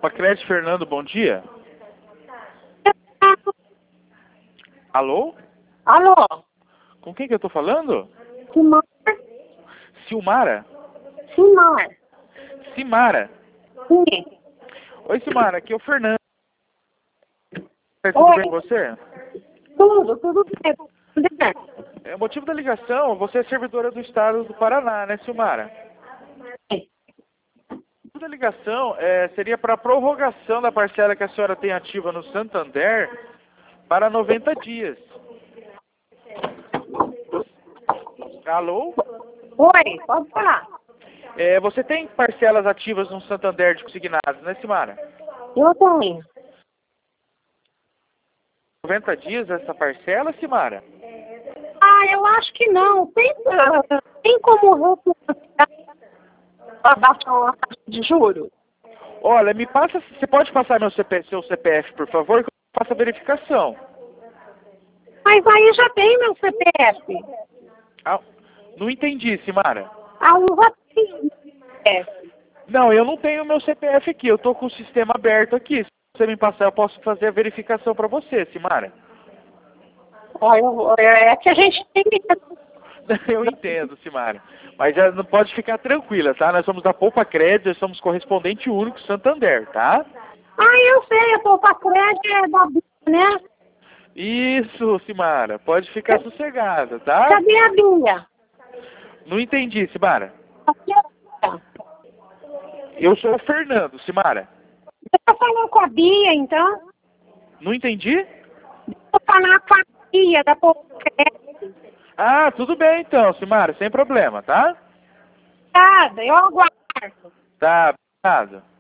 Pacred Fernando, bom dia. Alô? Alô? Com quem que eu tô falando? Simar? Silmara? Simar. Simara? Sim. Oi, Simara, aqui é o Fernando. Tudo Oi. bem com você? Tudo bem. O motivo da ligação, você é servidora do estado do Paraná, né, Silmara? O motivo da ligação seria para a prorrogação da parcela que a senhora tem ativa no Santander para 90 dias. Alô? Oi, pode falar. Você tem parcelas ativas no Santander de consignados, né, Simara? Eu tenho. 90 dias essa parcela, Simara? Eu acho que não. Tem como refinanciar a taxa de juros? Olha, você pode passar seu CPF, por favor, que eu faço a verificação. Mas aí já tem meu CPF. Ah, não entendi, Simara. Eu já tenho CPF. Não, eu não tenho meu CPF aqui, eu tô com o sistema aberto aqui. Se você me passar, eu posso fazer a verificação para você, Simara. É que a gente tem que... Eu entendo, Simara. Mas já não pode ficar tranquila, tá? Nós somos da Poupa Crédito, nós somos correspondente único Santander, tá? Eu sei, eu tô pra crédito da Bia, né? Isso, Simara. Pode ficar sossegada, tá? Cadê a Bia? Não entendi, Simara. Cadê a Bia? Eu sou o Fernando, Simara. Você tá falando com a Bia, então? Não entendi? Vou falar com a Bia da Crédito. Ah, tudo bem então, Simara, sem problema, tá? Nada, eu aguardo. Tá, obrigado.